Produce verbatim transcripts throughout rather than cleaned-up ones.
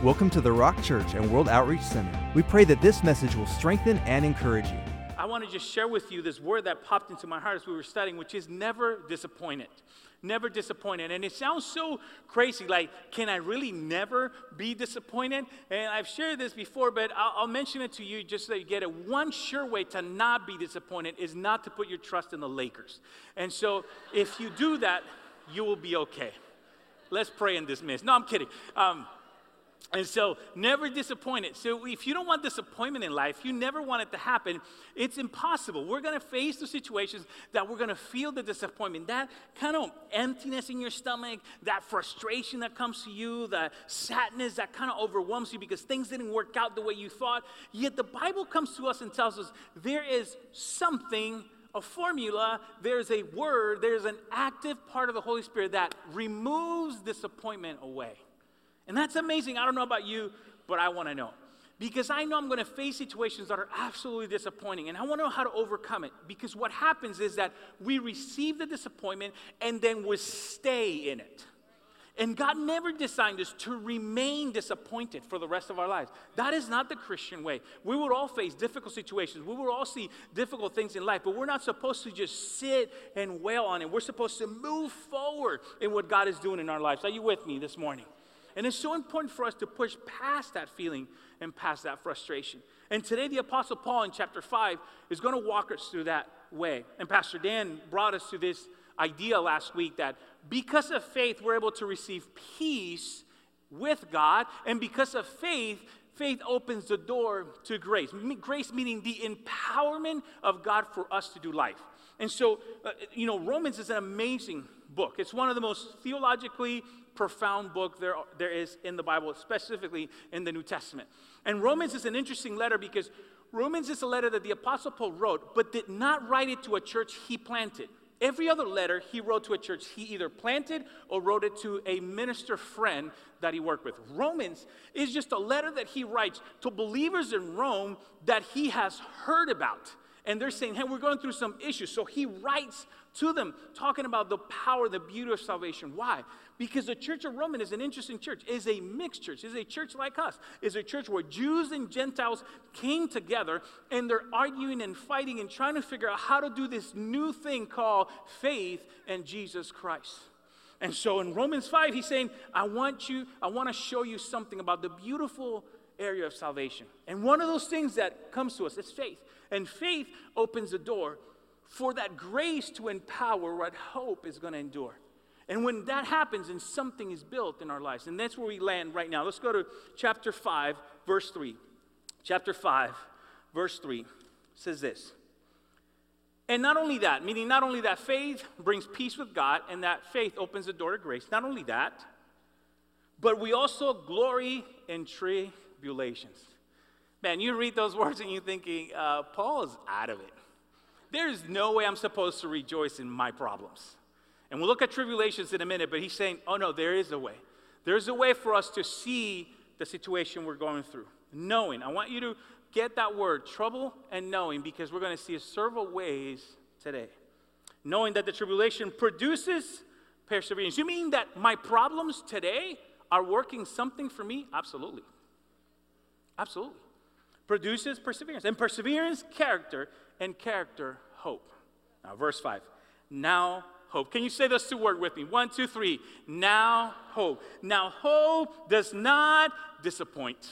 Welcome to the Rock Church and World Outreach Center. We pray that this message will strengthen and encourage you. I want to just share with you this word that popped into my heart as we were studying, which is never disappointed. Never disappointed. And it sounds so crazy, like, can I really never be disappointed? And I've shared this before, but I'll, I'll mention it to you just so you get it. One sure way to not be disappointed is not to put your trust in the Lakers. And so if you do that, you will be okay. Let's pray and dismiss. No, I'm kidding. Um, And so, never disappointed. So, if you don't want disappointment in life, you never want it to happen, it's impossible. We're going to face the situations that we're going to feel the disappointment, that kind of emptiness in your stomach, that frustration that comes to you, the sadness that kind of overwhelms you because things didn't work out the way you thought. Yet, the Bible comes to us and tells us there is something, a formula, there's a word, there's an active part of the Holy Spirit that removes disappointment away. And that's amazing. I don't know about you, but I want to know. Because I know I'm going to face situations that are absolutely disappointing. And I want to know how to overcome it. Because what happens is that we receive the disappointment and then we stay in it. And God never designed us to remain disappointed for the rest of our lives. That is not the Christian way. We will all face difficult situations. We will all see difficult things in life. But we're not supposed to just sit and wail on it. We're supposed to move forward in what God is doing in our lives. Are you with me this morning? And it's so important for us to push past that feeling and past that frustration. And today the Apostle Paul in chapter five is going to walk us through that way. And Pastor Dan brought us to this idea last week that because of faith, we're able to receive peace with God. And because of faith, faith opens the door to grace. Grace meaning the empowerment of God for us to do life. And so, uh, you know, Romans is an amazing book. It's one of the most theologically profound book there, there is in the Bible, specifically in the New Testament. And Romans is an interesting letter because Romans is a letter that the Apostle Paul wrote, but did not write it to a church he planted. Every other letter he wrote to a church he either planted or wrote it to a minister friend that he worked with. Romans is just a letter that he writes to believers in Rome that he has heard about. And they're saying, hey, we're going through some issues. So he writes to them, talking about the power, the beauty of salvation. Why? Because the Church of Rome is an interesting church. It's a mixed church. It's a church like us. It's a church where Jews and Gentiles came together, and they're arguing and fighting and trying to figure out how to do this new thing called faith in Jesus Christ. And so in Romans five, he's saying, I want you, I want to show you something about the beautiful area of salvation. And one of those things that comes to us is faith. And faith opens the door for that grace to empower what hope is going to endure. And when that happens, then something is built in our lives. And that's where we land right now. Let's go to chapter five, verse three. Chapter five, verse three says this. And not only that, meaning not only that faith brings peace with God and that faith opens the door to grace. Not only that, but we also glory in tribulations. Man, you read those words and you're thinking, uh, Paul is out of it. There's no way I'm supposed to rejoice in my problems. And we'll look at tribulations in a minute, but he's saying, oh no, there is a way. There's a way for us to see the situation we're going through. Knowing. I want you to get that word, trouble and knowing, because we're going to see several ways today. Knowing that the tribulation produces perseverance. You mean that my problems today are working something for me? Absolutely. Absolutely. Produces perseverance. And perseverance, character, and character, hope. Now, verse five. Now, hope. Can you say those two words with me? One, two, three. Now, hope. Now, hope does not disappoint.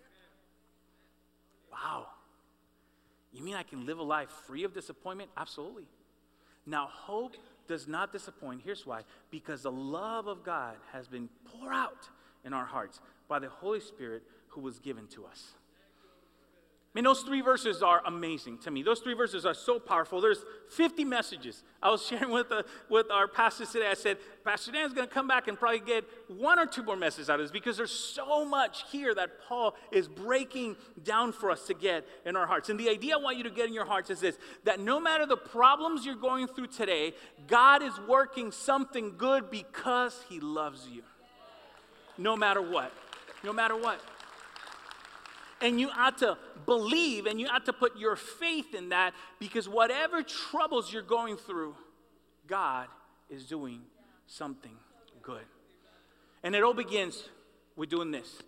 Wow. You mean I can live a life free of disappointment? Absolutely. Now, hope does not disappoint. Here's why. Because the love of God has been poured out in our hearts by the Holy Spirit who was given to us. I mean, those three verses are amazing to me. Those three verses are so powerful. There's fifty messages. I was sharing with the, with our pastors today. I said, Pastor Dan's going to come back and probably get one or two more messages out of this because there's so much here that Paul is breaking down for us to get in our hearts. And the idea I want you to get in your hearts is this, that no matter the problems you're going through today, God is working something good because he loves you. No matter what. No matter what. And you ought to believe and you ought to put your faith in that because whatever troubles you're going through, God is doing something good. And it all begins with doing this.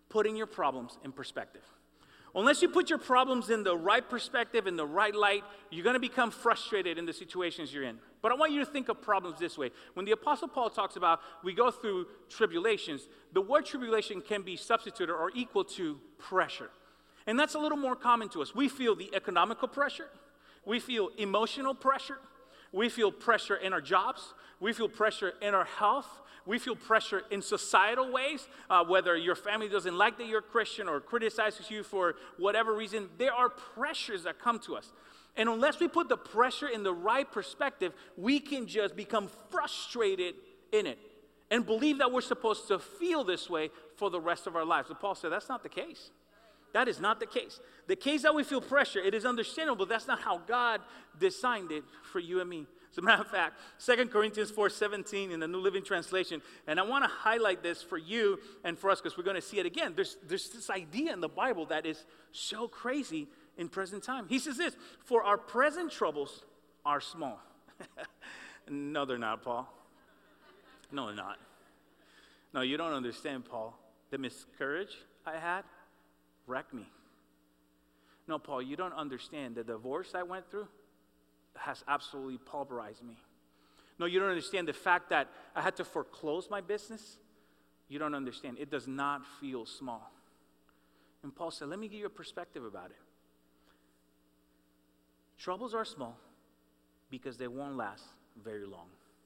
putting your problems in perspective. Unless you put your problems in the right perspective, in the right light, you're going to become frustrated in the situations you're in. But I want you to think of problems this way. When the Apostle Paul talks about we go through tribulations, the word tribulation can be substituted or equal to pressure. And that's a little more common to us. We feel the economical pressure. We feel emotional pressure. We feel pressure in our jobs. We feel pressure in our health. We feel pressure in societal ways, uh, whether your family doesn't like that you're a Christian or criticizes you for whatever reason. There are pressures that come to us. And unless we put the pressure in the right perspective, we can just become frustrated in it and believe that we're supposed to feel this way for the rest of our lives. But Paul said that's not the case. That is not the case. The case that we feel pressure, it is understandable, but that's not how God designed it for you and me. As a matter of fact, Second Corinthians four seventeen in the New Living Translation, and I want to highlight this for you and for us because we're going to see it again. There's, there's this idea in the Bible that is so crazy in present time. He says this, for our present troubles are small. No, they're not, Paul. No, they're not. No, you don't understand, Paul. The miscarriage I had wrecked me. No, Paul, you don't understand. The divorce I went through has absolutely pulverized me. No, you don't understand the fact that I had to foreclose my business. You don't understand. It does not feel small. And Paul said, let me give you a perspective about it. Troubles are small because they won't last very long.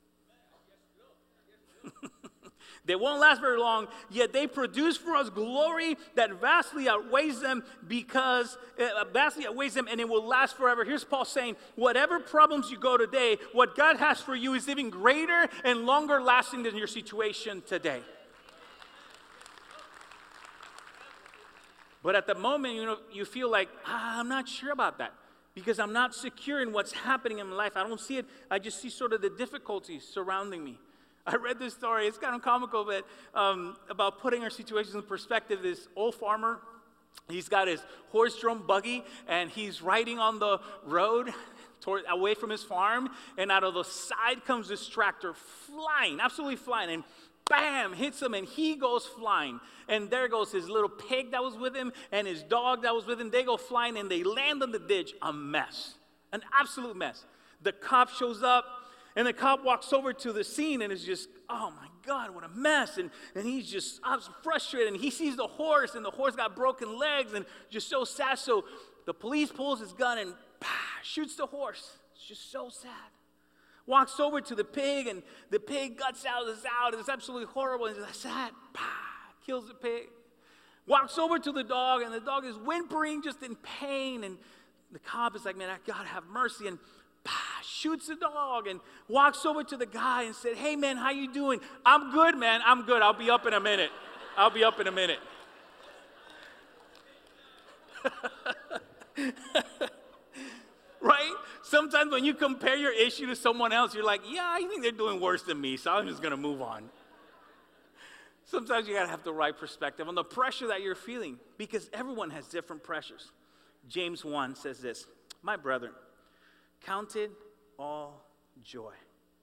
They won't last very long, yet they produce for us glory that vastly outweighs them because, uh, vastly outweighs them, and it will last forever. Here's Paul saying, whatever problems you go today, what God has for you is even greater and longer lasting than your situation today. But at the moment, you know, you feel like, ah, I'm not sure about that because I'm not secure in what's happening in my life. I don't see it. I just see sort of the difficulties surrounding me. I read this story, it's kind of comical, but um, about putting our situations in perspective. This old farmer, he's got his horse-drawn buggy, and he's riding on the road toward, away from his farm, and out of the side comes this tractor flying, absolutely flying, and bam, hits him, and he goes flying. And there goes his little pig that was with him, and his dog that was with him. They go flying, and they land on the ditch, a mess, an absolute mess. The cop shows up. And the cop walks over to the scene and is just, oh my God, what a mess. And, and he's just I'm frustrated. And he sees the horse, and the horse got broken legs and just so sad. So the police pulls his gun and bah, shoots the horse. It's just so sad. Walks over to the pig, and the pig guts out, is out. It's absolutely horrible. And he's sad. Bah, kills the pig. Walks over to the dog, and the dog is whimpering just in pain. And the cop is like, man, I gotta have mercy. And shoots the dog and walks over to the guy and said, hey, man, how you doing? I'm good, man. I'm good. I'll be up in a minute. I'll be up in a minute. Right? Sometimes when you compare your issue to someone else, you're like, yeah, I think they're doing worse than me, so I'm just going to move on. Sometimes you got to have the right perspective on the pressure that you're feeling because everyone has different pressures. James one says this, my brethren, count it all joy.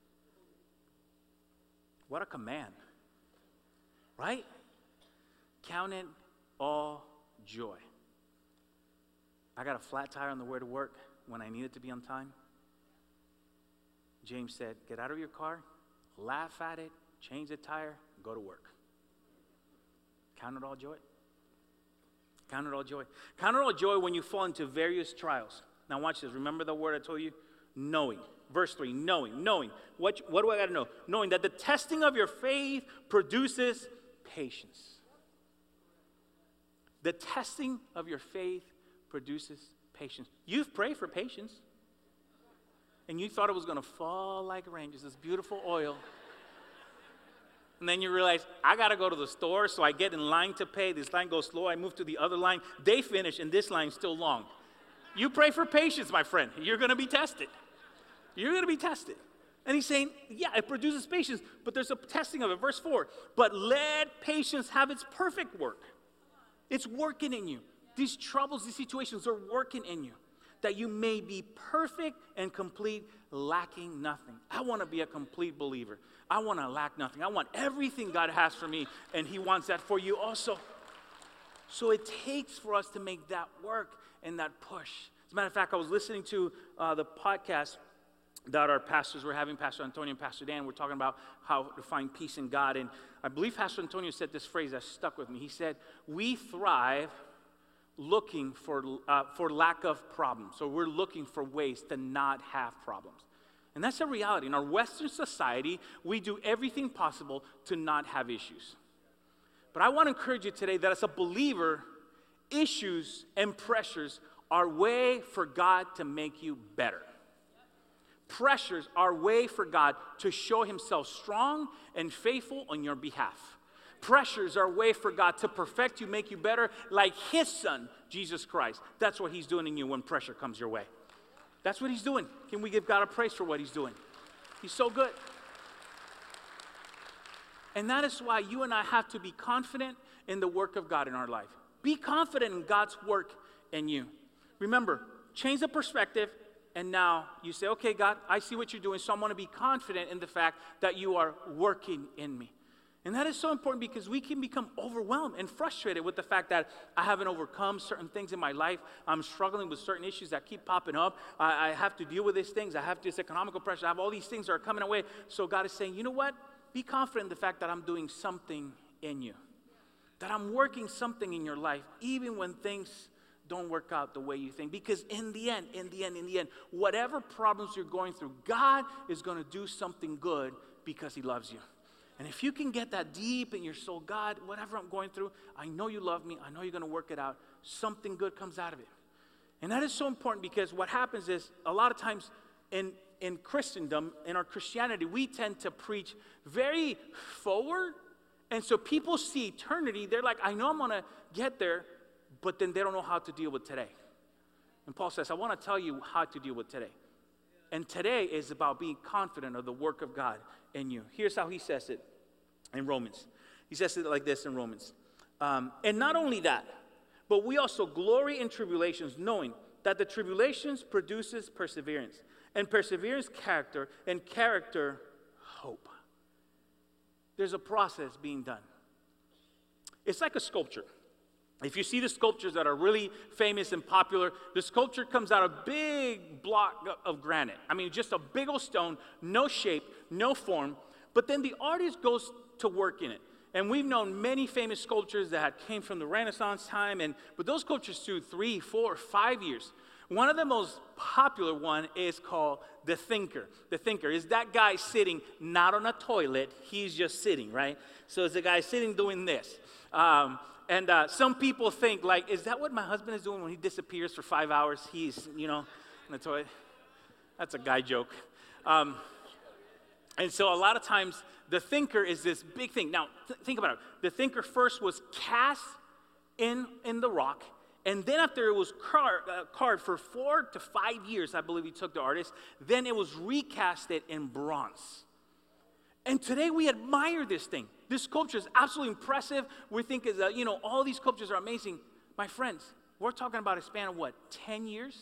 What a command, right? Count it all joy. I got a flat tire on the way to work when I needed to be on time. James said, get out of your car, laugh at it, change the tire, go to work. Count it all joy. Count it all joy. Count it all joy when you fall into various trials. Now watch this. Remember the word I told you? Knowing. Verse three, knowing, knowing. What, what do I got to know? Knowing that the testing of your faith produces patience. The testing of your faith produces patience. You've prayed for patience. And you thought it was going to fall like rain, just this beautiful oil. And then you realize, I got to go to the store, so I get in line to pay. This line goes slow. I move to the other line. They finish, and this line's still long. You pray for patience, my friend. You're going to be tested. You're going to be tested. And he's saying, yeah, it produces patience, but there's a testing of it. Verse four, but let patience have its perfect work. It's working in you. These troubles, these situations are working in you, that you may be perfect and complete, lacking nothing. I want to be a complete believer. I want to lack nothing. I want everything God has for me, and he wants that for you also. So it takes for us to make that work and that push. As a matter of fact, I was listening to uh, the podcast that our pastors were having, Pastor Antonio and Pastor Dan. We're talking about how to find peace in God. And I believe Pastor Antonio said this phrase that stuck with me. He said, we thrive looking for, uh, for lack of problems. So we're looking for ways to not have problems. And that's a reality. In our Western society, we do everything possible to not have issues. But I want to encourage you today that as a believer, issues and pressures are a way for God to make you better. Pressures are a way for God to show himself strong and faithful on your behalf. Pressures are a way for God to perfect you, make you better, like his son, Jesus Christ. That's what he's doing in you when pressure comes your way. That's what he's doing. Can we give God a praise for what he's doing? He's so good. And that is why you and I have to be confident in the work of God in our life. Be confident in God's work in you. Remember, change the perspective. And now you say, okay, God, I see what you're doing, so I'm going to be confident in the fact that you are working in me. And that is so important because we can become overwhelmed and frustrated with the fact that I haven't overcome certain things in my life. I'm struggling with certain issues that keep popping up. I, I have to deal with these things. I have this economical pressure. I have all these things that are coming away. So God is saying, you know what? Be confident in the fact that I'm doing something in you, that I'm working something in your life, even when things don't work out the way you think. Because in the end, in the end, in the end, whatever problems you're going through, God is going to do something good because he loves you. And if you can get that deep in your soul, God, whatever I'm going through, I know you love me. I know you're going to work it out. Something good comes out of it. And that is so important because what happens is a lot of times in, in Christendom, in our Christianity, we tend to preach very forward. And so people see eternity. They're like, I know I'm going to get there. But then they don't know how to deal with today. And Paul says, I want to tell you how to deal with today. And today is about being confident of the work of God in you. Here's how he says it in Romans. He says it like this in Romans. Um, and not only that, but we also glory in tribulations, knowing that the tribulations produces perseverance. And perseverance, character. And character, hope. There's a process being done. It's like a sculpture. If you see the sculptures that are really famous and popular, the sculpture comes out of a big block of granite. I mean, just a big old stone, no shape, no form. But then the artist goes to work in it. And we've known many famous sculptures that came from the Renaissance time, and but those sculptures took three, four, five years. One of the most popular one is called The Thinker. The Thinker is that guy sitting not on a toilet, he's just sitting, right? So it's a guy sitting doing this. Um, And uh, some people think, like, is that what my husband is doing when he disappears for five hours? He's, you know, in the toilet. That's a guy joke. Um, and so a lot of times, the thinker is this big thing. Now, th- think about it. The thinker first was cast in, in the rock. And then after it was car- uh, carved for four to five years, I believe he took the artist, then it was recasted in bronze. And today we admire this thing. This sculpture is absolutely impressive. We think, is, uh, you know, all these sculptures are amazing. My friends, we're talking about a span of what, ten years?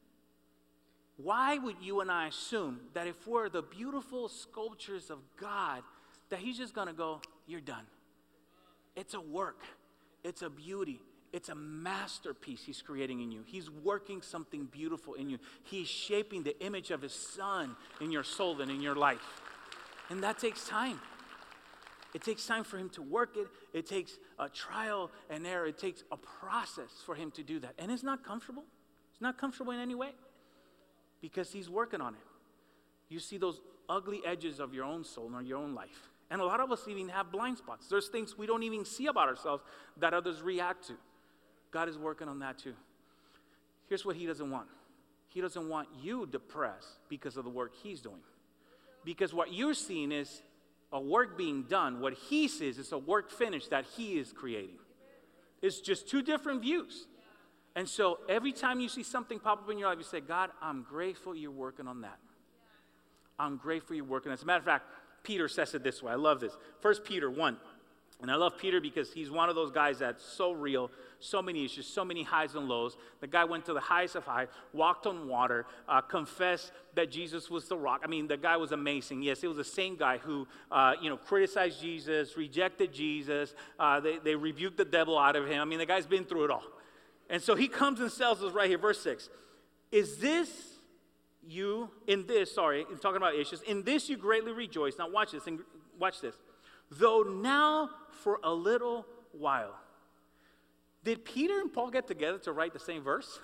Why would you and I assume that if we're the beautiful sculptures of God, that he's just going to go, you're done? It's a work. It's a beauty. It's a masterpiece he's creating in you. He's working something beautiful in you. He's shaping the image of his son in your soul and in your life. And that takes time. It takes time for him to work it. It takes a trial and error. It takes a process for him to do that. And it's not comfortable. It's not comfortable in any way because he's working on it. You see those ugly edges of your own soul and your own life. And a lot of us even have blind spots. There's things we don't even see about ourselves that others react to. God is working on that too. Here's what he doesn't want. He doesn't want you depressed because of the work he's doing. Because what you're seeing is a work being done. What he sees is a work finished that he is creating. It's just two different views. And so every time you see something pop up in your life, you say, God, I'm grateful you're working on that. I'm grateful you're working on that. As a matter of fact, Peter says it this way. I love this. First Peter one. And I love Peter because he's one of those guys that's so real, so many issues, so many highs and lows. The guy went to the highest of high, walked on water, uh, confessed that Jesus was the rock. I mean, the guy was amazing. Yes, it was the same guy who, uh, you know, criticized Jesus, rejected Jesus. Uh, they, they rebuked the devil out of him. I mean, the guy's been through it all. And so he comes and tells us right here, verse six. Is this you, in this, sorry, I'm talking about issues, in this you greatly rejoice. Now watch this, and watch this. Though now for a little while. Did Peter and Paul get together to write the same verse?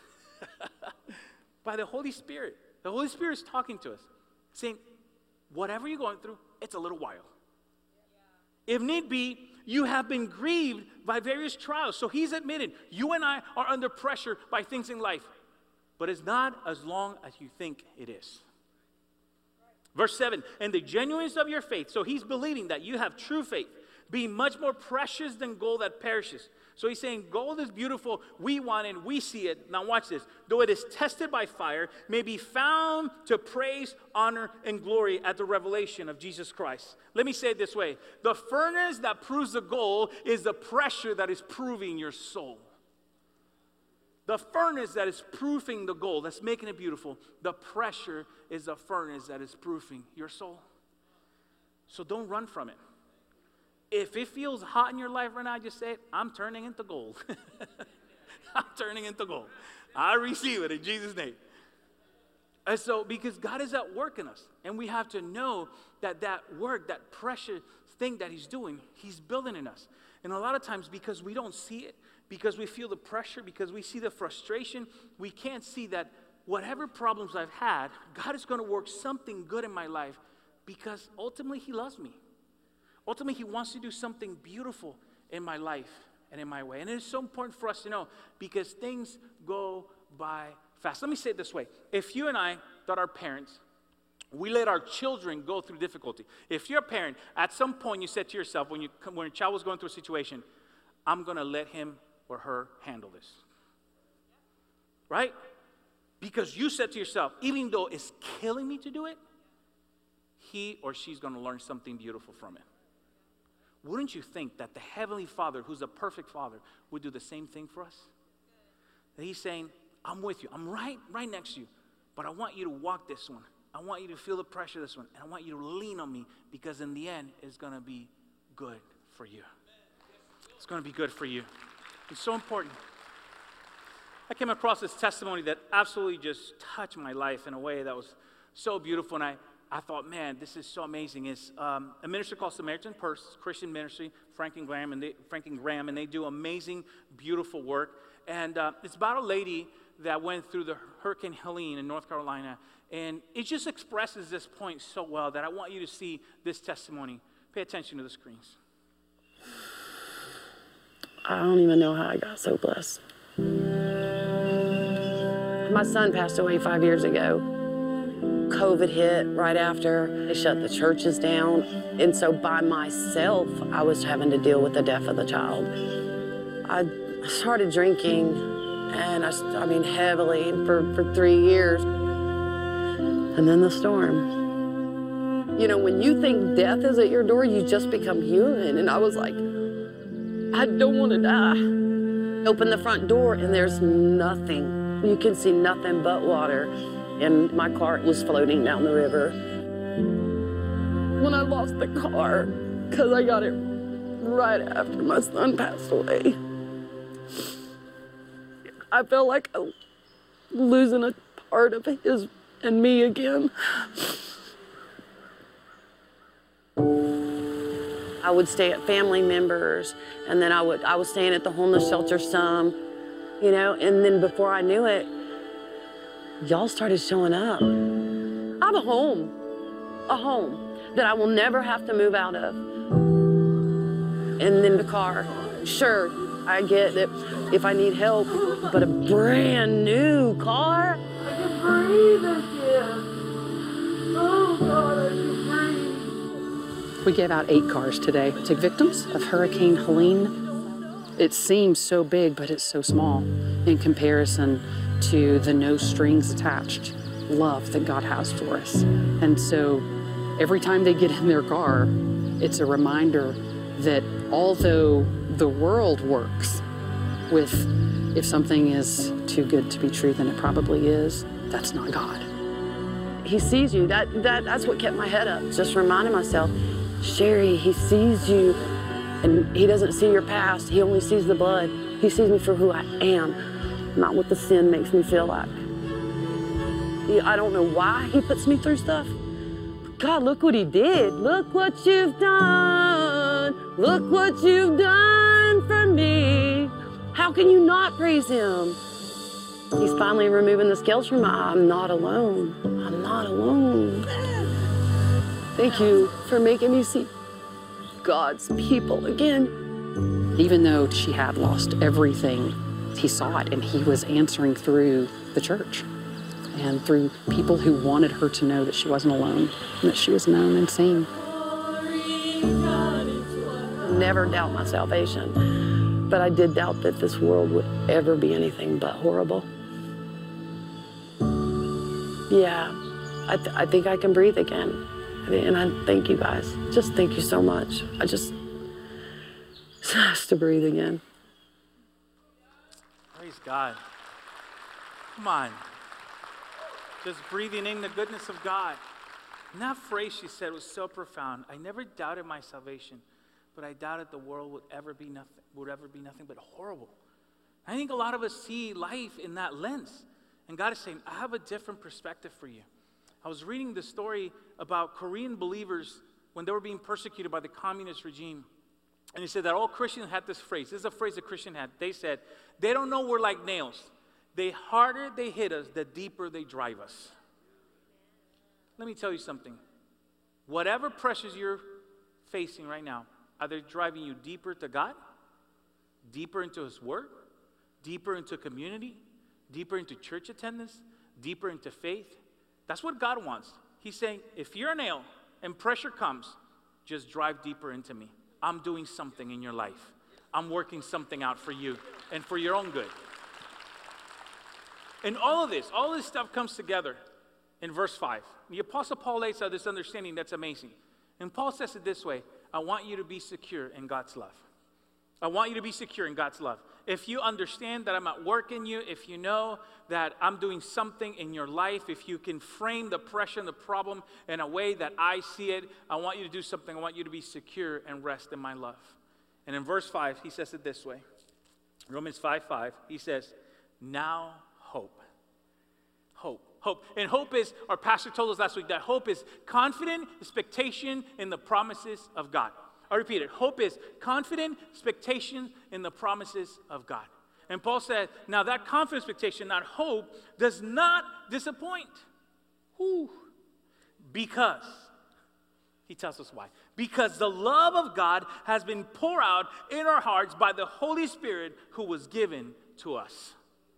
By the Holy Spirit. The Holy Spirit is talking to us, saying, whatever you're going through, it's a little while. Yeah. If need be, you have been grieved by various trials. So he's admitted, you and I are under pressure by things in life. But it's not as long as you think it is. Verse seven, and the genuineness of your faith. So he's believing that you have true faith, being much more precious than gold that perishes. So he's saying gold is beautiful, we want it, we see it. Now watch this. Though it is tested by fire, may be found to praise, honor, and glory at the revelation of Jesus Christ. Let me say it this way. The furnace that proves the gold is the pressure that is proving your soul. The furnace that is proofing the gold, that's making it beautiful, the pressure is the furnace that is proofing your soul. So don't run from it. If it feels hot in your life right now, just say, I'm turning into gold. I'm turning into gold. I receive it in Jesus' name. And so, because God is at work in us, and we have to know that that work, that precious thing that he's doing, he's building in us. And a lot of times, because we don't see it, because we feel the pressure, because we see the frustration, we can't see that whatever problems I've had, God is going to work something good in my life because ultimately he loves me. Ultimately, he wants to do something beautiful in my life and in my way. And it is so important for us to know because things go by fast. Let me say it this way. If you and I, that are parents, we let our children go through difficulty. If you're a parent, at some point you said to yourself, when, you, when a child was going through a situation, I'm going to let him or her handle this. Right? Because you said to yourself, even though it's killing me to do it, he or she's going to learn something beautiful from it. Wouldn't you think that the Heavenly Father, who's a perfect Father, would do the same thing for us? That he's saying, I'm with you. I'm right, right next to you. But I want you to walk this one. I want you to feel the pressure of this one. And I want you to lean on me because in the end, it's going to be good for you. It's going to be good for you. It's so important. I came across this testimony that absolutely just touched my life in a way that was so beautiful. And I, I thought, man, this is so amazing. It's um, a ministry called Samaritan Purse, Christian ministry, Frank and Graham, and they, Frank and Graham, and they do amazing, beautiful work. And uh, it's about a lady that went through the Hurricane Helene in North Carolina. And it just expresses this point so well that I want you to see this testimony. Pay attention to the screens. I don't even know how I got so blessed. My son passed away five years ago. COVID hit right after. They shut the churches down. And so by myself, I was having to deal with the death of the child. I started drinking, and I, I mean, heavily for, for three years. And then the storm. You know, when you think death is at your door, you just become human. And I was like, I don't want to die. Open the front door and there's nothing. You can see nothing but water. And my car was floating down the river. When I lost the car, because I got it right after my son passed away, I felt like I was losing a part of his and me again. I would stay at family members, and then I would I was staying at the homeless shelter some, you know, and then before I knew it, y'all started showing up. I have a home, a home that I will never have to move out of. And then the car, sure, I get that if I need help, but a brand new car. I can breathe again. Oh God, I can breathe. We gave out eight cars today to victims of Hurricane Helene. It seems so big, but it's so small in comparison to the no strings attached love that God has for us. And so every time they get in their car, it's a reminder that Although the world works with, if something is too good to be true, then it probably is, that's not God. He sees you. That, that, that's what kept my head up, just reminding myself, Sherry, he sees you, and he doesn't see your past. He only sees the blood. He sees me for who I am, not what the sin makes me feel like. He, I don't know why he puts me through stuff. But God, look what he did. Look what you've done. Look what you've done for me. How can you not praise him? He's finally removing the scales from my eye. I'm not alone. I'm not alone. Thank you for making me see God's people again. Even though she had lost everything, he saw it, and he was answering through the church and through people who wanted her to know that she wasn't alone and that she was known and seen. Never doubt my salvation, but I did doubt that this world would ever be anything but horrible. Yeah, I, th I think I can breathe again. And I thank you guys. Just thank you so much. I just, just has to breathe again. Praise God. Come on. Just breathing in the goodness of God. And that phrase she said was so profound. I never doubted my salvation, but I doubted the world would ever be nothing, would ever be nothing but horrible. I think a lot of us see life in that lens. And God is saying, I have a different perspective for you. I was reading the story about Korean believers when they were being persecuted by the communist regime. And he said that all Christians had this phrase. This is a phrase a Christian had. They said, they don't know we're like nails. The harder they hit us, the deeper they drive us. Let me tell you something. Whatever pressures you're facing right now, are they driving you deeper to God? Deeper into his word? Deeper into community? Deeper into church attendance? Deeper into faith? That's what God wants. He's saying, if you're a nail and pressure comes, just drive deeper into me. I'm doing something in your life. I'm working something out for you and for your own good. And all of this, all this stuff comes together in verse five. The Apostle Paul lays out this understanding that's amazing. And Paul says it this way, I want you to be secure in God's love. I want you to be secure in God's love. If you understand that I'm at work in you, if you know that I'm doing something in your life, if you can frame the pressure and the problem in a way that I see it, I want you to do something. I want you to be secure and rest in my love. And in verse five, he says it this way. Romans five five, he says, now hope. Hope. Hope. And hope is, our pastor told us last week, that hope is confident expectation in the promises of God. I repeat it. Hope is confident expectation in the promises of God. And Paul said, now that confident expectation, not hope, does not disappoint. Whew. Because, he tells us why. Because the love of God has been poured out in our hearts by the Holy Spirit who was given to us.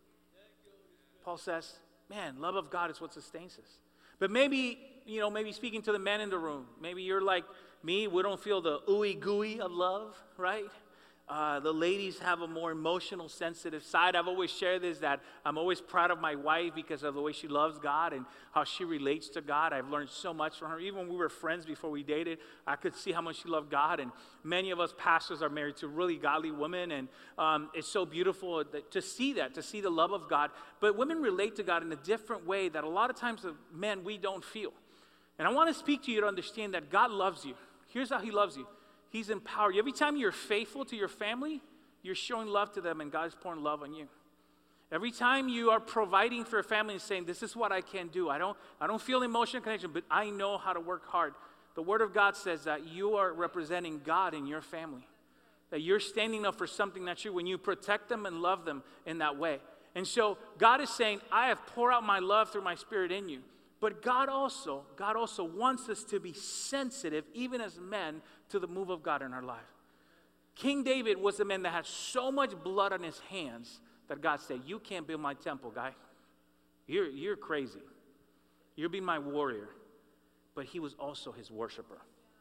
Paul says, man, love of God is what sustains us. But maybe, you know, maybe speaking to the men in the room, maybe you're like me, we don't feel the ooey gooey of love, right? Uh, the ladies have a more emotional, sensitive side. I've always shared this, that I'm always proud of my wife because of the way she loves God and how she relates to God. I've learned so much from her. Even when we were friends before we dated, I could see how much she loved God. And many of us pastors are married to really godly women, and um, it's so beautiful that, to see that, to see the love of God. But women relate to God in a different way that a lot of times the men, we don't feel. And I want to speak to you to understand that God loves you. Here's how he loves you. He's empowered you. Every time you're faithful to your family, you're showing love to them, and God's pouring love on you. Every time you are providing for a family and saying, this is what I can do. I don't, I don't feel emotional connection, but I know how to work hard. The Word of God says that you are representing God in your family, that you're standing up for something that's true when you protect them and love them in that way. And so God is saying, I have poured out my love through my Spirit in you. But God also, God also wants us to be sensitive, even as men, to the move of God in our life. King David was a man that had so much blood on his hands that God said, you can't build my temple, guy. You're, you're crazy. You're being my warrior. But he was also his worshiper.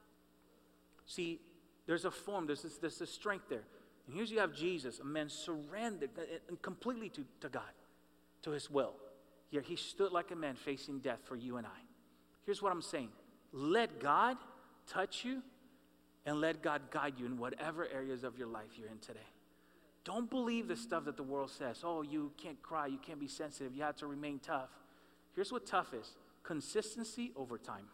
See, there's a form, there's this, there's this strength there. And here's you have Jesus, a man surrendered completely to, to God, to his will. Yet he stood like a man facing death for you and I. Here's what I'm saying. Let God touch you and let God guide you in whatever areas of your life you're in today. Don't believe the stuff that the world says. Oh, you can't cry, you can't be sensitive, you have to remain tough. Here's what tough is. Consistency over time.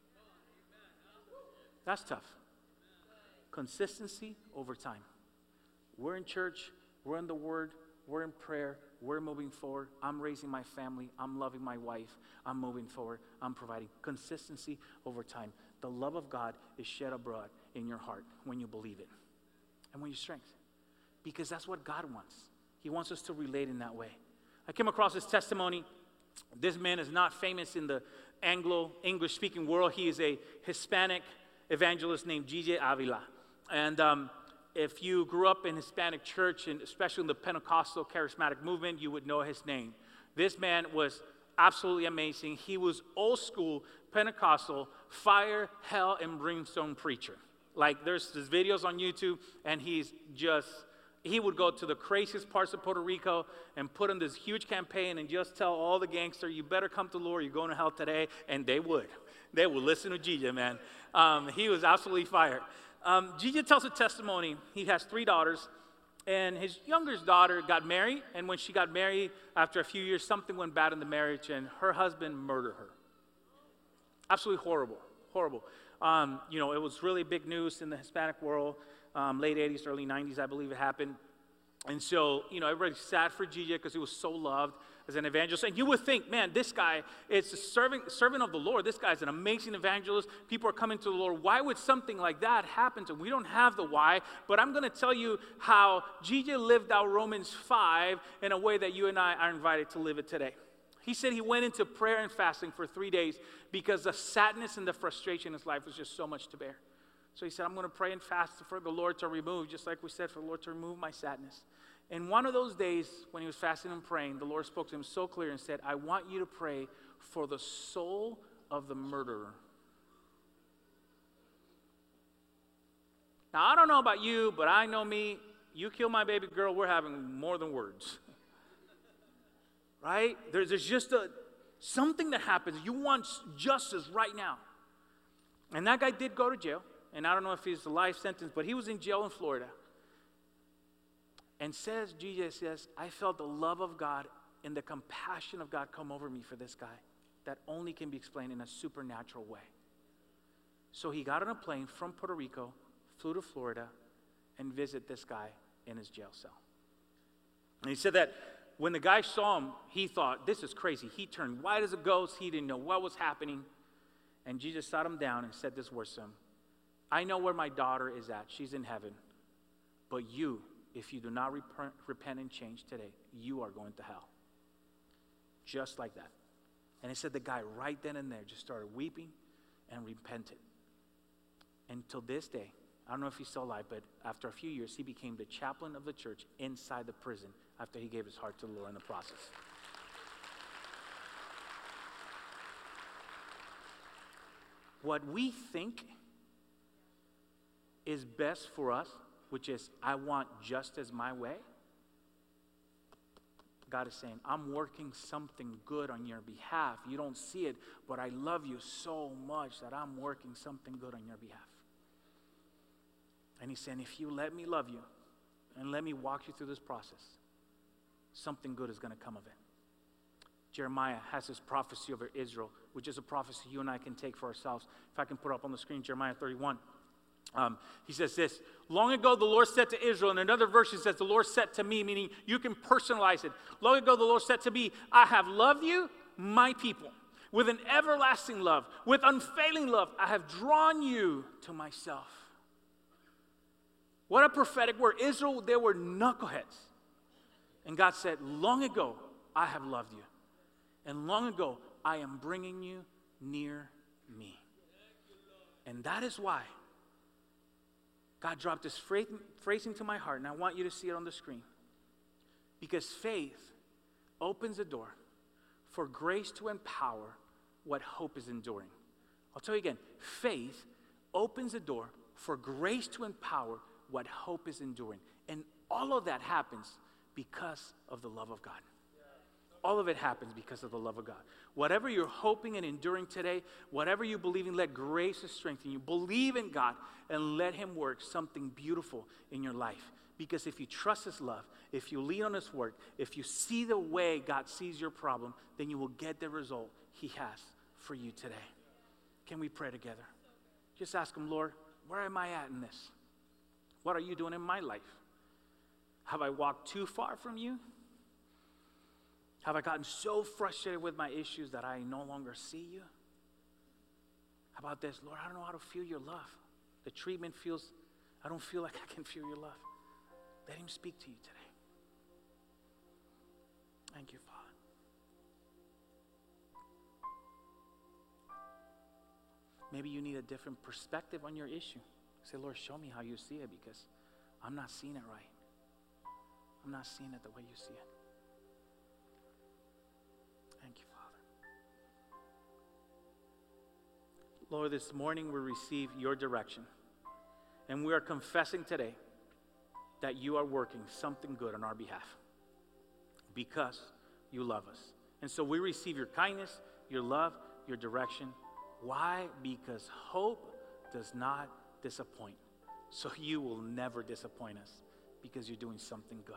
That's tough. Consistency over time. We're in church, we're in the Word, we're in prayer, we're moving forward. I'm raising my family, I'm loving my wife, I'm moving forward, I'm providing. Consistency over time. The love of God is shed abroad in your heart when you believe it and when you strength. Because that's what God wants. He wants us to relate in that way. I came across this testimony. This man is not famous in the Anglo English-speaking world. He is a Hispanic evangelist named G J Avila. And um, if you grew up in Hispanic church, and especially in the Pentecostal charismatic movement, you would know his name. This man was absolutely amazing. He was old school Pentecostal, fire, hell, and brimstone preacher. Like there's, there's videos on YouTube, and he's just, he would go to the craziest parts of Puerto Rico and put in this huge campaign and just tell all the gangsters, you better come to the Lord, you're going to hell today. And they would. They would listen to G J, man. Um, he was absolutely fired. Um, G J tells a testimony. He has three daughters, and his youngest daughter got married, and when she got married, after a few years, something went bad in the marriage, and her husband murdered her. Absolutely horrible, horrible. Um, you know, it was really big news in the Hispanic world, um, late eighties, early nineties, I believe it happened. And so, you know, everybody's sad for G J because he was so loved as an evangelist. And you would think, man, this guy is a servant, servant of the Lord. This guy's an amazing evangelist. People are coming to the Lord. Why would something like that happen to him? We don't have the why, but I'm going to tell you how G J lived out Romans five in a way that you and I are invited to live it today. He said he went into prayer and fasting for three days because the sadness and the frustration in his life was just so much to bear. So he said, I'm going to pray and fast for the Lord to remove, just like we said, for the Lord to remove my sadness. And one of those days when he was fasting and praying, the Lord spoke to him so clear and said, I want you to pray for the soul of the murderer. Now, I don't know about you, but I know me. You kill my baby girl, we're having more than words. Right? There's, there's just a something that happens. You want justice right now. And that guy did go to jail. And I don't know if he's a life sentence, but he was in jail in Florida. And says, G J says, I felt the love of God and the compassion of God come over me for this guy that only can be explained in a supernatural way. So he got on a plane from Puerto Rico, flew to Florida, and visited this guy in his jail cell. And he said that when the guy saw him, he thought, this is crazy. He turned white as a ghost. He didn't know what was happening. And Jesus sat him down and said this words to him. I know where my daughter is at. She's in heaven. But you, if you do not rep- repent and change today, you are going to hell. Just like that. And he said the guy right then and there just started weeping and repented. And till this day, I don't know if he's still alive, but after a few years, he became the chaplain of the church inside the prison after he gave his heart to the Lord in the process. What we think is best for us, which is, I want justice my way, God is saying, I'm working something good on your behalf. You don't see it, but I love you so much that I'm working something good on your behalf. And he's saying, if you let me love you and let me walk you through this process, something good is going to come of it. Jeremiah has this prophecy over Israel, which is a prophecy you and I can take for ourselves. If I can put it up on the screen, Jeremiah thirty-one. Um, he says this, long ago the Lord said to Israel, and another version says the Lord said to me, meaning you can personalize it. Long ago the Lord said to me, I have loved you, my people, with an everlasting love, with unfailing love. I have drawn you to myself. What a prophetic word. Israel, they were knuckleheads. And God said, long ago I have loved you. And long ago I am bringing you near me. And that is why God dropped this phrase into my heart, and I want you to see it on the screen. Because faith opens the door for grace to empower what hope is enduring. I'll tell you again, faith opens the door for grace to empower what hope is enduring. And all of that happens because of the love of God. All of it happens because of the love of God. Whatever you're hoping and enduring today, whatever you believe in, let grace strengthen you. Believe in God and let him work something beautiful in your life. Because if you trust his love, if you lean on his word, if you see the way God sees your problem, then you will get the result he has for you today. Can we pray together? Just ask him, Lord, where am I at in this? What are you doing in my life? Have I walked too far from you? Have I gotten so frustrated with my issues that I no longer see you? How about this? Lord, I don't know how to feel your love. The treatment feels, I don't feel like I can feel your love. Let him speak to you today. Thank you, Father. Maybe you need a different perspective on your issue. Say, Lord, show me how you see it, because I'm not seeing it right. I'm not seeing it the way you see it. Thank you, Father. Lord, this morning we receive your direction. And we are confessing today that you are working something good on our behalf because you love us. And so we receive your kindness, your love, your direction. Why? Because hope does not disappoint. So you will never disappoint us because you're doing something good.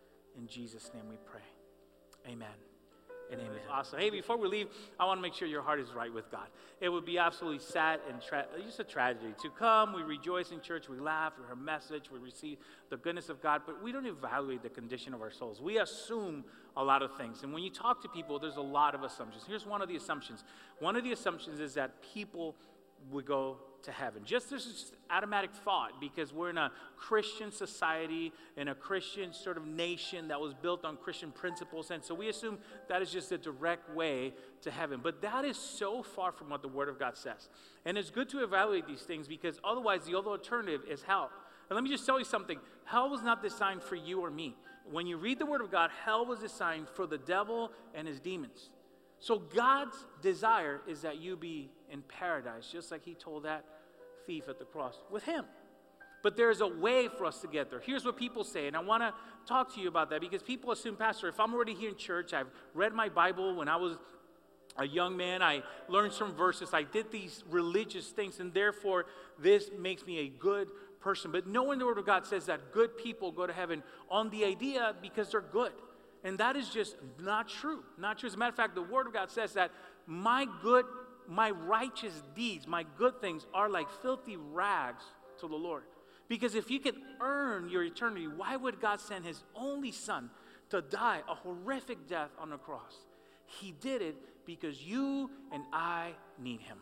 In Jesus' name we pray. Amen. And amen. Awesome. Hey, before we leave, I want to make sure your heart is right with God. It would be absolutely sad and tra- just a tragedy to come. We rejoice in church. We laugh. We hear a message. We receive the goodness of God. But we don't evaluate the condition of our souls. We assume a lot of things. And when you talk to people, there's a lot of assumptions. Here's one of the assumptions. One of the assumptions is that people would go to heaven. Just this is automatic thought, because we're in a Christian society, in a Christian sort of nation that was built on Christian principles, and so we assume that is just a direct way to heaven. But that is so far from what the Word of God says. And it's good to evaluate these things, because otherwise the other alternative is hell. And let me just tell you something. Hell was not designed for you or me. When you read the Word of God, hell was designed for the devil and his demons. So God's desire is that you be in paradise, just like he told that thief at the cross, with him. But there's a way for us to get there. Here's what people say, and I want to talk to you about that, because people assume, Pastor, if I'm already here in church, I've read my Bible when I was a young man, I learned some verses, I did these religious things, and therefore this makes me a good person. But knowing the Word of God says that good people go to heaven on the idea because they're good. And that is just not true. Not true. As a matter of fact, the Word of God says that my good, my righteous deeds, my good things are like filthy rags to the Lord. Because if you could earn your eternity, why would God send his only Son to die a horrific death on the cross? He did it because you and I need him.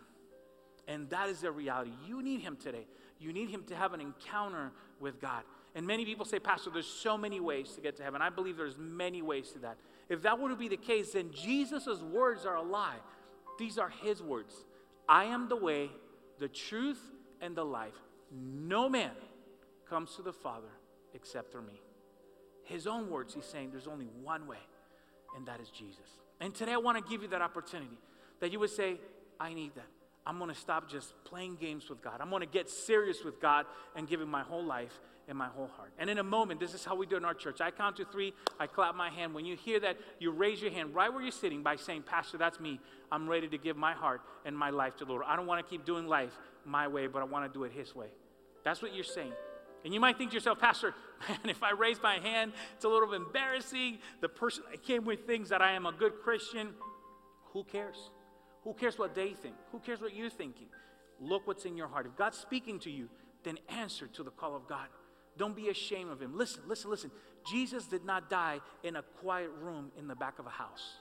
And that is the reality. You need him today. You need him to have an encounter with God. And many people say, Pastor, there's so many ways to get to heaven. I believe there's many ways to that. If that were to be the case, then Jesus' words are a lie. These are his words. I am the way, the truth, and the life. No man comes to the Father except through me. His own words, he's saying there's only one way, and that is Jesus. And today I want to give you that opportunity, that you would say, I need that. I'm going to stop just playing games with God. I'm going to get serious with God and give him my whole life and my whole heart. And in a moment, this is how we do it in our church. I count to three, I clap my hand. When you hear that, you raise your hand right where you're sitting by saying, Pastor, that's me. I'm ready to give my heart and my life to the Lord. I don't want to keep doing life my way, but I want to do it his way. That's what you're saying. And you might think to yourself, Pastor, man, if I raise my hand, it's a little bit embarrassing. The person I came with thinks that I am a good Christian. Who cares? Who cares what they think? Who cares what you're thinking? Look what's in your heart. If God's speaking to you, then answer to the call of God. Don't be ashamed of him. Listen, listen, listen. Jesus did not die in a quiet room in the back of a house.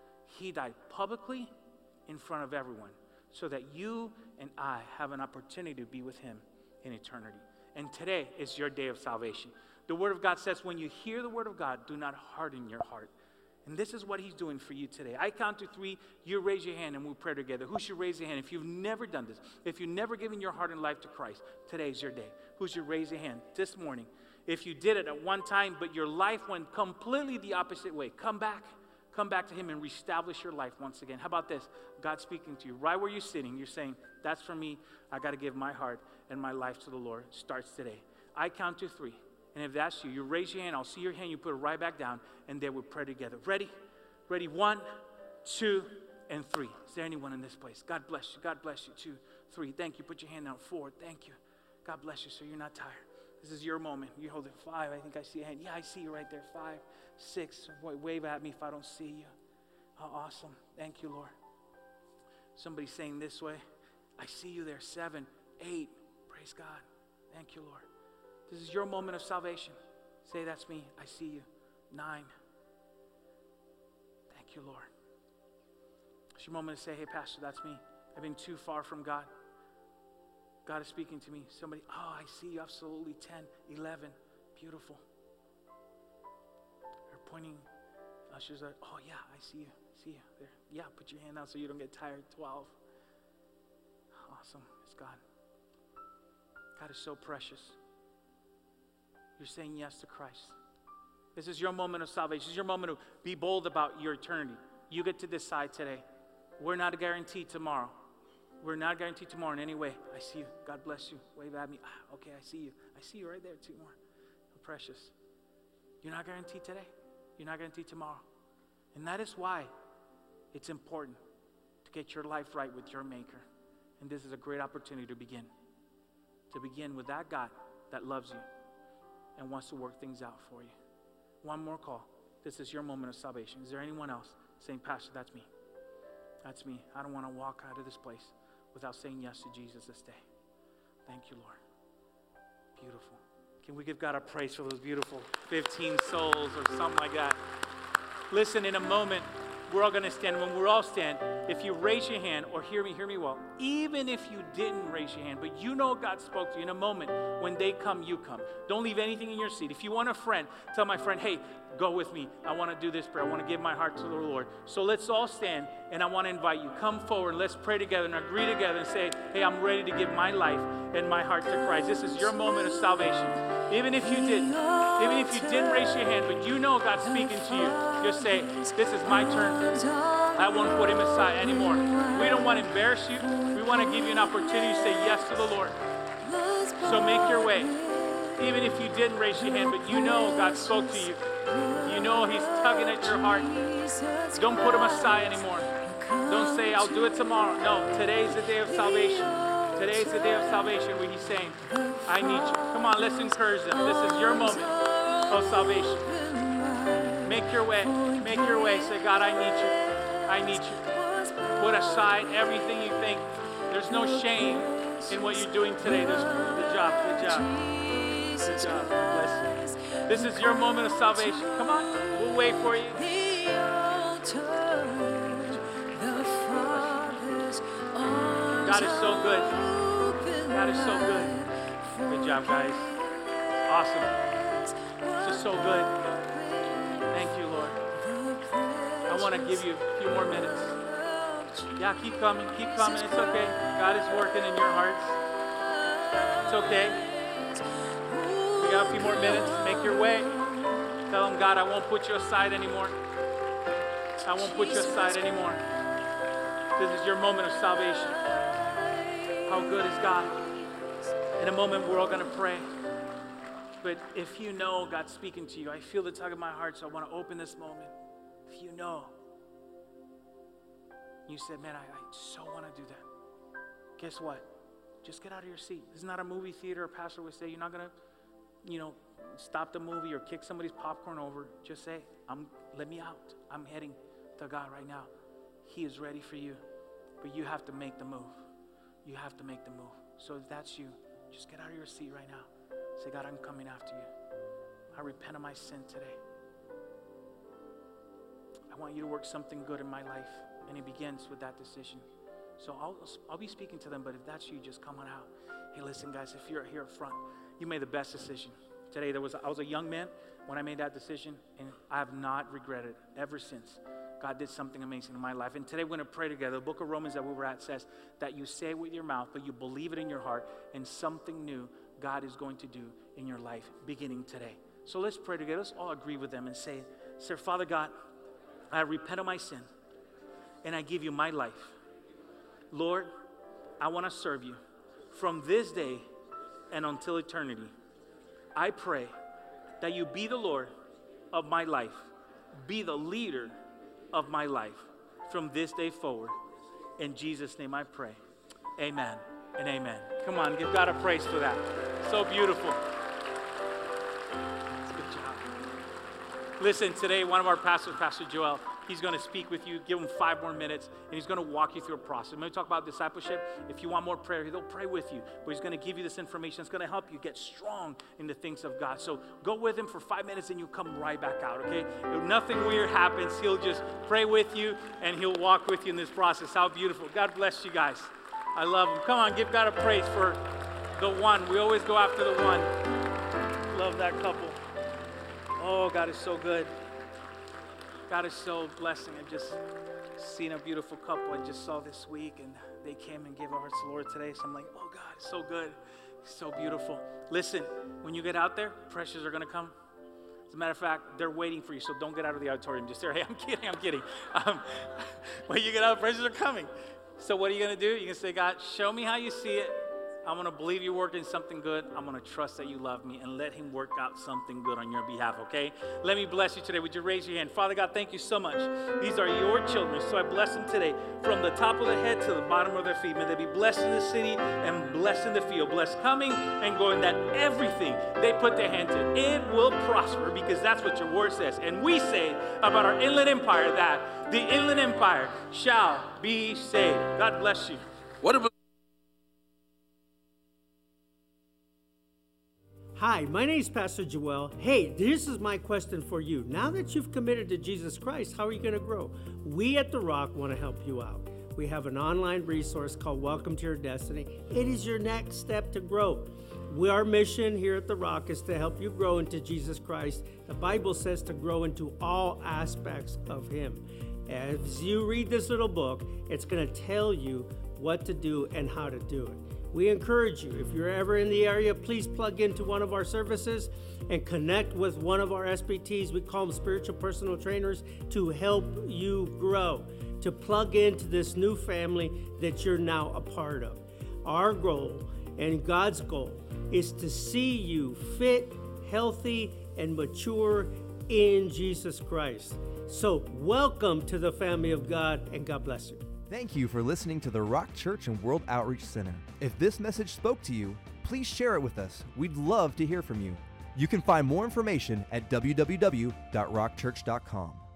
He died publicly in front of everyone so that you and I have an opportunity to be with him in eternity. And today is your day of salvation. The Word of God says when you hear the Word of God, do not harden your heart. And this is what he's doing for you today. I count to three, you raise your hand and we'll pray together. Who should raise your hand? If you've never done this, if you've never given your heart and life to Christ, today's your day. Who should raise your hand this morning? If you did it at one time, but your life went completely the opposite way, come back. Come back to him and reestablish your life once again. How about this? God speaking to you right where you're sitting. You're saying, that's for me. I got to give my heart and my life to the Lord. It starts today. I count to three. And if that's you, you raise your hand. I'll see your hand. You put it right back down. And then we'll pray together. Ready? Ready? One, two, and three. Is there anyone in this place? God bless you. God bless you. Two, three. Thank you. Put your hand out. Four. Thank you. God bless you so you're not tired. This is your moment. You're holding five. I think I see a hand. Yeah, I see you right there. Five, six. Wave at me if I don't see you. Oh, awesome. Thank you, Lord. Somebody saying this way. I see you there. Seven, eight. Praise God. Thank you, Lord. This is your moment of salvation. Say, that's me. I see you. Nine. Thank you, Lord. It's your moment to say, hey, Pastor, that's me. I've been too far from God. God is speaking to me. Somebody, oh, I see you. Absolutely. Ten, eleven. Beautiful. They're pointing. Ushers are, oh, yeah, I see you. I see you there. Yeah, put your hand out so you don't get tired. Twelve. Awesome. It's God. God is so precious. You're saying yes to Christ. This is your moment of salvation. This is your moment to be bold about your eternity. You get to decide today. We're not guaranteed tomorrow. We're not guaranteed tomorrow in any way. I see you. God bless you. Wave at me. Ah, okay, I see you. I see you right there. Two more. Precious. You're not guaranteed today. You're not guaranteed tomorrow. And that is why it's important to get your life right with your Maker. And this is a great opportunity to begin. To begin with that God that loves you and wants to work things out for you. One more call. This is your moment of salvation. Is there anyone else saying, Pastor, that's me. That's me. I don't want to walk out of this place without saying yes to Jesus this day. Thank you, Lord. Beautiful. Can we give God a praise for those beautiful fifteen souls or something like that? Listen, in a moment, we're all going to stand. When we're all stand, if you raise your hand, or hear me, hear me well, even if you didn't raise your hand, but you know God spoke to you in a moment, when they come, you come. Don't leave anything in your seat. If you want a friend, tell my friend, hey, go with me. I want to do this prayer. I want to give my heart to the Lord. So let's all stand, and I want to invite you. Come forward. Let's pray together and agree together and say, hey, I'm ready to give my life and my heart to Christ. This is your moment of salvation. Even if you didn't, even if you didn't raise your hand, but you know God's speaking to you, just say, this is my turn. I won't put him aside anymore. We don't want to embarrass you. We want to give you an opportunity to say yes to the Lord. So make your way. Even if you didn't raise your hand, but you know God spoke to you. You know he's tugging at your heart. Don't put him aside anymore. Don't say, I'll do it tomorrow. No, today's the day of salvation. Today's the day of salvation where he's saying, I need you. Come on, let's encourage them. This is your moment of salvation. Make your way. Make your way. Say, God, I need you. I need you. Put aside everything you think. There's no shame in what you're doing today. There's, good job. Good job. Good job. Bless you. This is your moment of salvation. Come on. We'll wait for you. God is so good. God is so good. Good job, guys. Awesome. This is so good. Thank you, Lord. I want to give you a few more minutes. Yeah, keep coming. Keep coming. It's okay. God is working in your hearts. It's okay. We got a few more minutes. Make your way. Tell him, God, I won't put you aside anymore. I won't put you aside anymore. This is your moment of salvation. How good is God? In a moment, we're all going to pray. But if you know God's speaking to you, I feel the tug of my heart, so I want to open this moment. If you know, you said, man, I, I so want to do that. Guess what? Just get out of your seat. This is not a movie theater. A pastor would say, you're not going to, you know, stop the movie or kick somebody's popcorn over. Just say, I'm, let me out. I'm heading to God right now. He is ready for you. But you have to make the move. You have to make the move. So if that's you, just get out of your seat right now. Say, God, I'm coming after you. I repent of my sin today. I want you to work something good in my life. And it begins with that decision. So I'll, I'll be speaking to them, but if that's you, just come on out. Hey, listen, guys, if you're here up front, you made the best decision. Today, there was I was a young man when I made that decision, and I have not regretted it ever since. God did something amazing in my life. And today we're going to pray together. The book of Romans that we were at says that you say it with your mouth, but you believe it in your heart, and something new God is going to do in your life beginning today. So let's pray together. Let's all agree with them and say, Sir, Father God, I repent of my sin, and I give you my life. Lord, I want to serve you from this day and until eternity. I pray that you be the Lord of my life, be the leader of my life from this day forward. In Jesus' name I pray. Amen and amen. Come on, give God a praise for that. So beautiful. Good job. Listen, today one of our pastors, Pastor Joel, he's going to speak with you, give him five more minutes, and he's going to walk you through a process. When we talk about discipleship, if you want more prayer, he'll pray with you, but he's going to give you this information. It's going to help you get strong in the things of God. So go with him for five minutes and you come right back out, okay? If nothing weird happens, he'll just pray with you and he'll walk with you in this process. How beautiful. God bless you guys. I love him. Come on, give God a praise for the one. We always go after the one. Love that couple. Oh, God is so good. God is so blessing. I just seen a beautiful couple I just saw this week, and they came and gave our hearts to the Lord today. So I'm like, oh God, it's so good. It's so beautiful. Listen, when you get out there, pressures are going to come. As a matter of fact, they're waiting for you, so don't get out of the auditorium. Just say, hey, I'm kidding, I'm kidding. Um, when you get out, pressures are coming. So what are you going to do? You're going to say, God, show me how you see it. I'm going to believe you're working something good. I'm going to trust that you love me and let him work out something good on your behalf, okay? Let me bless you today. Would you raise your hand? Father God, thank you so much. These are your children, so I bless them today from the top of their head to the bottom of their feet. May they be blessed in the city and blessed in the field, blessed coming and going, that everything they put their hand to, it will prosper, because that's what your word says. And we say about our Inland Empire that the Inland Empire shall be saved. God bless you. What about Hi, my name is Pastor Joel. Hey, this is my question for you. Now that you've committed to Jesus Christ, how are you going to grow? We at The Rock want to help you out. We have an online resource called Welcome to Your Destiny. It is your next step to grow. We, our mission here at The Rock is to help you grow into Jesus Christ. The Bible says to grow into all aspects of Him. As you read this little book, it's going to tell you what to do and how to do it. We encourage you, if you're ever in the area, please plug into one of our services and connect with one of our S P Ts. We call them spiritual personal trainers, to help you grow, to plug into this new family that you're now a part of. Our goal and God's goal is to see you fit, healthy, and mature in Jesus Christ. So welcome to the family of God, and God bless you. Thank you for listening to the Rock Church and World Outreach Center. If this message spoke to you, please share it with us. We'd love to hear from you. You can find more information at w w w dot rock church dot com.